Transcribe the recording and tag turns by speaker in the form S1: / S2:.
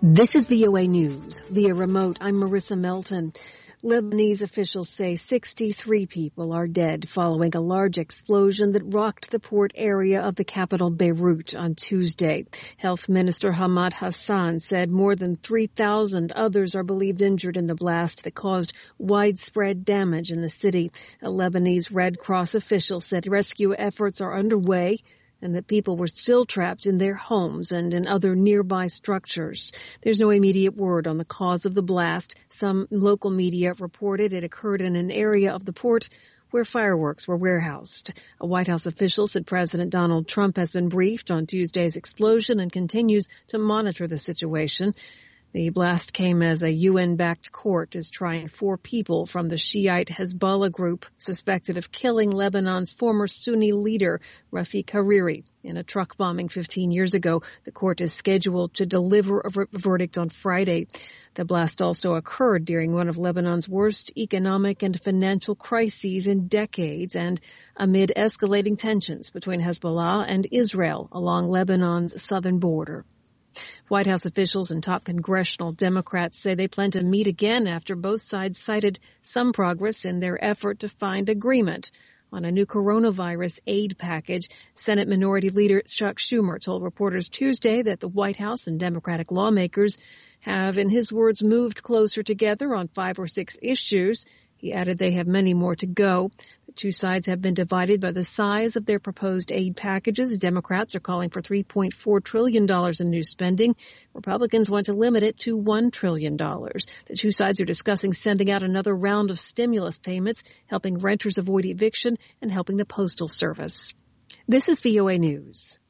S1: This is VOA News. Via remote, I'm Marissa Melton. Lebanese officials say 63 people are dead following a large explosion that rocked the port area of the capital Beirut on Tuesday. Health Minister Hamad Hassan said more than 3,000 others are believed injured in the blast that caused widespread damage in the city. A Lebanese Red Cross official said rescue efforts are underway and that people were still trapped in their homes and in other nearby structures. There's no immediate word on the cause of the blast. Some local media reported it occurred in an area of the port where fireworks were warehoused. A White House official said President Donald Trump has been briefed on Tuesday's explosion and continues to monitor the situation. The blast came as a UN-backed court is trying 4 people from the Shiite Hezbollah group suspected of killing Lebanon's former Sunni leader, Rafiq Hariri, in a truck bombing 15 years ago. The court is scheduled to deliver a verdict on Friday. The blast also occurred during one of Lebanon's worst economic and financial crises in decades and amid escalating tensions between Hezbollah and Israel along Lebanon's southern border. White House officials and top congressional Democrats say they plan to meet again after both sides cited some progress in their effort to find agreement on a new coronavirus aid package. Senate Minority Leader Chuck Schumer told reporters Tuesday that the White House and Democratic lawmakers have, in his words, moved closer together on 5 or 6 issues. He added they have many more to go. The two sides have been divided by the size of their proposed aid packages. Democrats are calling for $3.4 trillion in new spending. Republicans want to limit it to $1 trillion. The two sides are discussing sending out another round of stimulus payments, helping renters avoid eviction, and helping the Postal Service. This is VOA News.